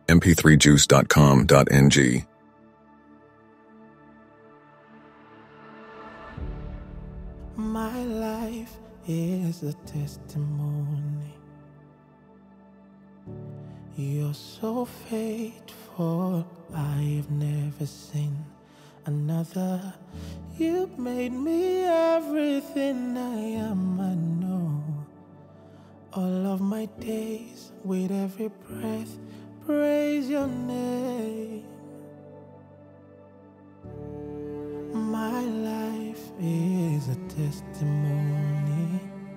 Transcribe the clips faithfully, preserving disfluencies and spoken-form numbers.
m p three juice dot com dot n g. My life is a testimony. You're so faithful, I've never seen another. You made me everything I am, I know. All of my days, with every breath, praise your name. My life is a testimony.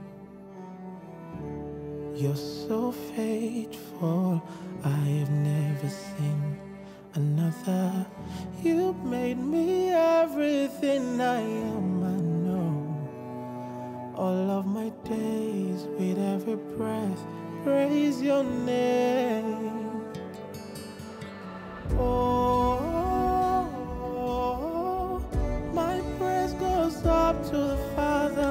You're so faithful, I've never seen another. You made me everything I am, I know. All of my days, with every breath, praise your name. Oh, my praise goes up to the Father.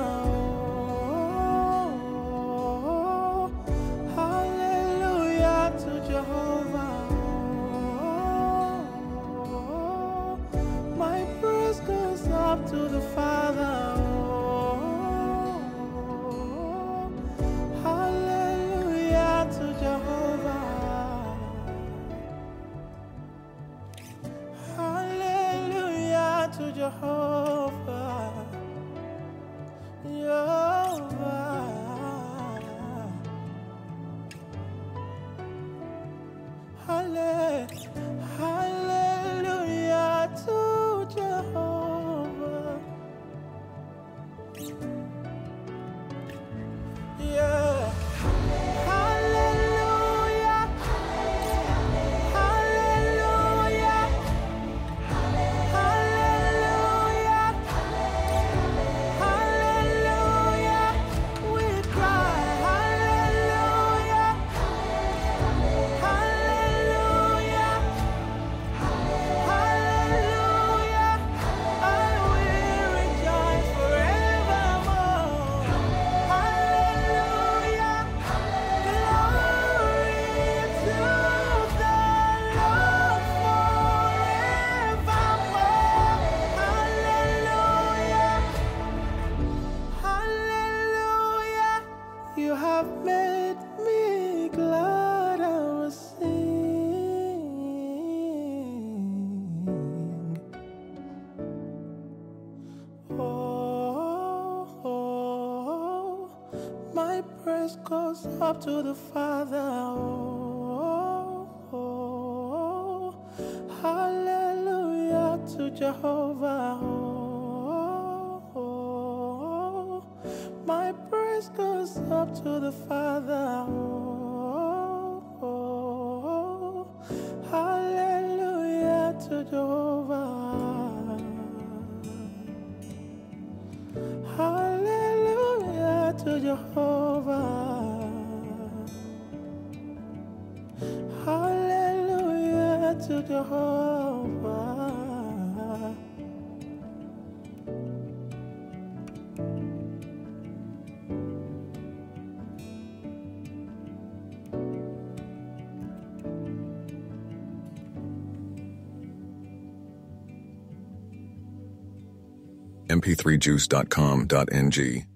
Oh, hallelujah to Jehovah. Oh, my praise goes up to the Father. To Jehovah, Jehovah, hallelujah to Jehovah, yeah. You have made me glad I will sing. Oh, oh, my praise goes up to the Father. Oh, oh, hallelujah to Jehovah. Oh, oh, my praise goes up to the Father. Oh, oh, hallelujah to Jehovah. Hallelujah to Jehovah. Hallelujah to Jehovah. m p three juice dot com dot n g.